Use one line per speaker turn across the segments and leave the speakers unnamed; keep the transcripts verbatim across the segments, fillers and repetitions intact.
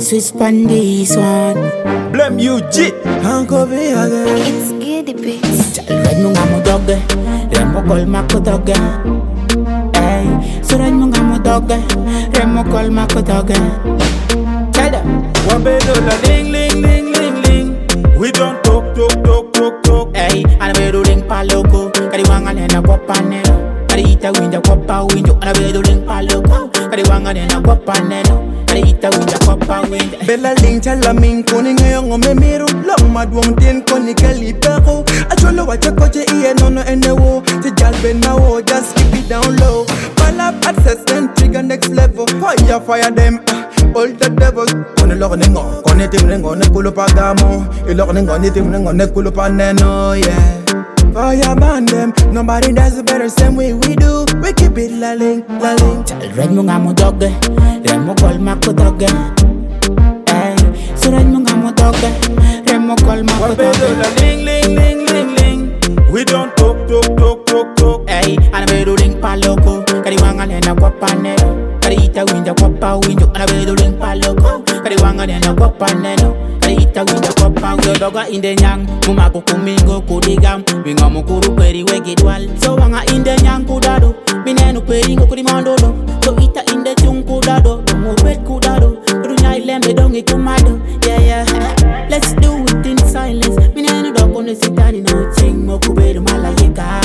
Swiss pan this one.
Blame you, G. Uncle B again.
It's Giddy Beats.
Red mo nga mo dogge, remo kol mako dogge. Hey, so red mo nga mo dogge, remo kol mako dogge. Tell them.
Wabedo la ling ling ling ling ling. We don't talk talk talk talk talk.
Hey, ana bedo ling paloko, kadi wanga nena kopane. Kadi ita winda kopa window, ana bedo ling paloko, kadi wanga nena kopane. Kadi ita winda kopa window.
Bella ling chala min koni ngayong omemiru long madwong tin koni kalipero. Acholo wache koche iye nono enewo. Ti jalbe na wo, just keep it down low. Malap access and trigger next level. Fire fire them. All the devils. Kone loko ningo, kone tim ningo ne kulo pa gamo. Iloko ningo ni tim ningo ne kulo pa neno, yeah. Fireman them, nobody does it better same way we do. We keep it la ling, la ling.
Red mo nga mo dogge, remo kol mako dogge. Hey, so red mo nga mo dogge, remo kol mako
Wabedo
dogge.
la ling ling ling ling ling. We don't talk talk talk talk talk.
Hey, ana bedo ling paloko, kadi wanga nena kopane. Kadi ita winda kopa window, ana bedo ling paloko, kadi wanga nena kopane. Kadi ita winda kopa window, doga inde nyang, mumako kumingo kudigam, winga mukuru peri wegidwal. So wanga inde nyang kudado, minenu peri ngo kudimandolo. So ita inde chung kudado, mo wet kudado, kudunya ilembe dongi kumado. Yeah yeah, let's do it in silence. Minenu doko ne sitani na ching mo kubedo malayika.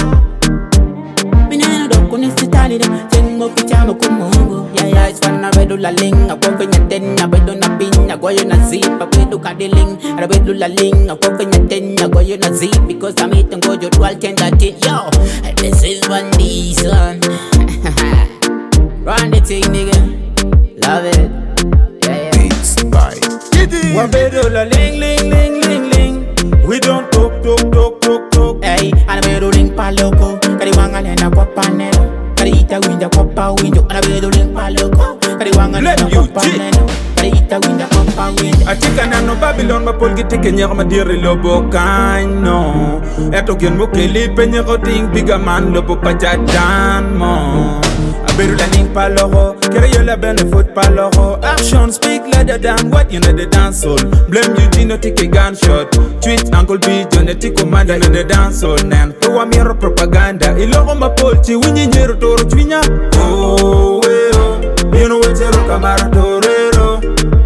Minenu doko ne sitani na ching mo kuchama kumongo. Yeah yeah, it's fun na bedo la ling, ako kanya ten na bedo na pin, ako yo na zip, ako kadiling, I bedo la ling, ako kanya ten, ako yo na zip, because I'm eating go jo twelve ten thirteen. Yo, this is one this one. Run the thing, nigga. Love it. Yeah, yeah.
Beats by Giddy.
Wabedo la ling ling ling ling ling. We don't talk talk talk talk talk.
Hey, ana bedo ling paloko, kadi wanga nena kopane. Kadi ita winda kopa window, ana bedo ling paloko, kadi wanga nena
Blame you,
kopane. Kadi ita winda kopa window.
Atika nano Babylon ma pol gite kenya ma dire lobo kaino. Eto gen mo keli penye ko ting biga man lobo pajadan mo. Aberu la ning paloho, kere yo la bene foot paloho. Action speak louder than what you know the dance hall. Blame you Gino take a gunshot. Tweet Uncle B Joneti commander in the dance hall. Nan to wa miro propaganda. Iloko ma polchi winyi nyero toro chwinya. Oh we oh, you know what you're kamara torero.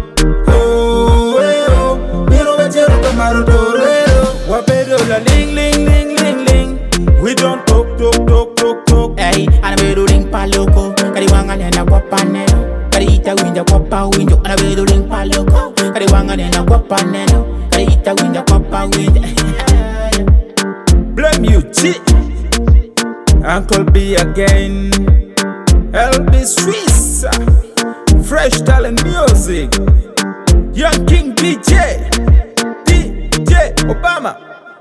Oh we oh, you know what you're kamara torero. Wabedo la ling ling ling ling ling. We don't talk talk talk talk talk.
Hey, ana bedo ling paloko, kadi wanga nena kopane. Kadi ita winda kopa window, ana bedo ling paloko, kadi wanga nena kopane. Kadi ita winda kopa window.
Blame you, G. Uncle B again. L B Swiss. Fresh talent music. Young King D J. D J Obama.